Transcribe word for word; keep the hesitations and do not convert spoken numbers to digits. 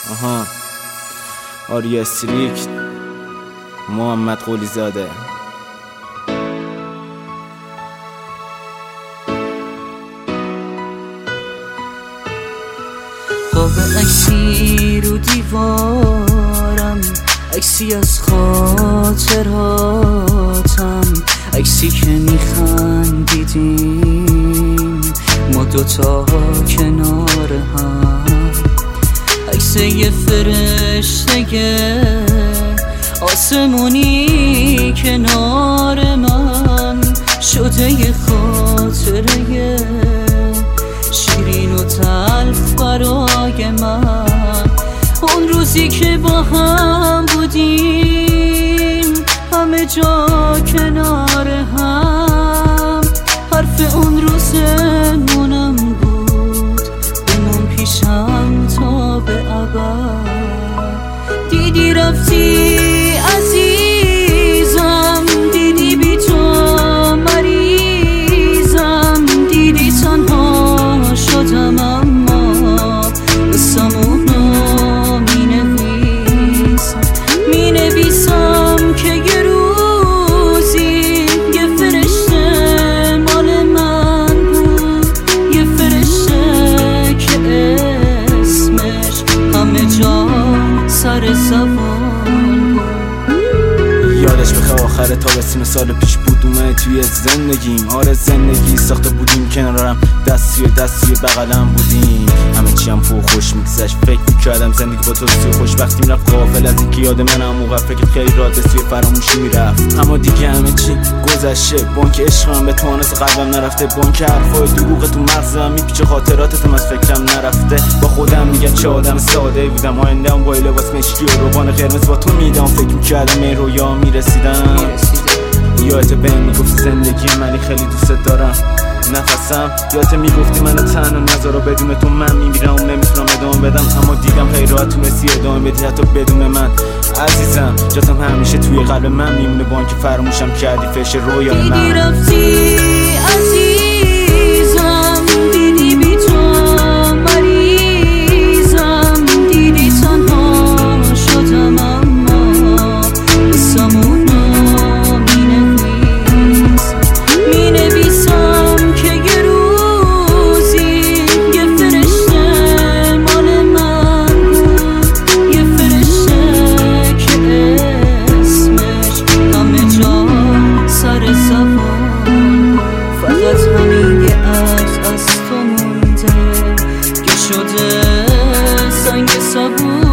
آها آریا استریک، محمد قلی زاده. قاب عکسی رو دیوارم، عکسی از خاطراتم، عکسی که میخندیدیم ما دوتا کنار هم، عکس یه فرشته آسمونی کنار من، شده یه خاطره شیرین و تلخ برای من. اون روزی که با هم بودیم همه جا کنار هم، حرف اون روزمونم بود بمون پیشم تا به ابد. دیدی رفتی عزیزم، دیدی بی تو مریضم، دیدی تنها شدم اما قصمونو می نویسم می نویسم که یه روزی یه فرشته مال من بود، یه فرشته که اسمش همه جا سر زبان بود. یادش بخواه آخر تابستون سال پیش بود اومد توی زندگیم. آره زندگی ساخته بودیم کنارم، دستی و دستی بغلم بودیم، همه چی هم فوق خوش میگذشت. فکر میکردم زندگی با تو سوی خوشبختی میرفت، غافل از اینکه یاد منم موقع فکر خیلی راحت سوی فراموشی میرفت. اما دیگه همه چی گذشته، بانک عشقم به توانست قلبم نرفته، بانک حرفای دروغ تو مغزم میپیچه، خاطراتتم از فکرم نرفته. با خودم میگم چه آدم ساده بودم، آینده‌ام با لباس مشکی و روبان قرمز با تو میدم. فکر میکردم این رویا میرسیدم، یادت بهم میگفتی زندگی منی خیلی دوست دارم، نفسم یادت میگفتی منو تنها نذارا، بدون تو من میمیرم و نمیتونم ادامه بدم. اما دیدم خیلی راحت تونستی ادامه بدی حتی بدون من. عزیزم جاتم همیشه توی قلب من میمونه، با اینکه فراموشم کردی فش رویای من. دیدی رفتی عزیزم، دیدی بی تو مریضم، دیدی تنها شدم اما قصمونو می نویسم می نویسم که یه روزی یه فرشته مال من بود، یه فرشته که اسمش همه جا سر زبان بود. فقط همین یه عکس از تو مونده که شده سنگ صبور.